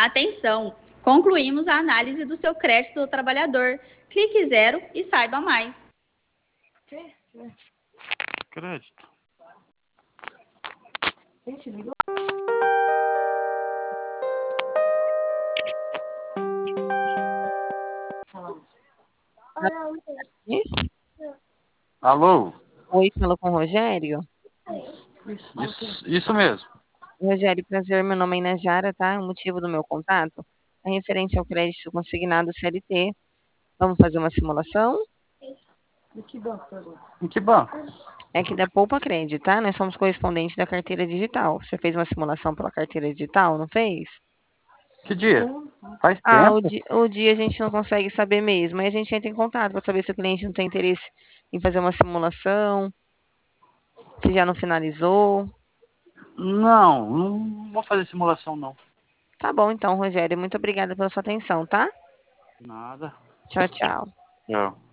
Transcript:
Atenção! Concluímos a análise do seu crédito do trabalhador. Clique 0 e saiba mais. Crédito. Gente, ligou. Alô? Oi, falo com o Rogério. Isso mesmo. Rogério, prazer, meu nome é Inajara, tá? O motivo do meu contato é referente ao crédito consignado CLT. Vamos fazer uma simulação? Em que banco, agora? Em que banco? É que da Poupa Crédito, tá? Nós somos correspondentes da carteira digital. Você fez uma simulação pela carteira digital, não fez? Que dia? Faz Ah, tempo. o dia a gente não consegue saber mesmo. Aí a gente entra em contato para saber se o cliente não tem interesse em fazer uma simulação, se já não finalizou. Não vou fazer simulação, não. Tá bom, então, Rogério. Muito obrigada pela sua atenção, tá? Nada. Tchau, tchau. Tchau.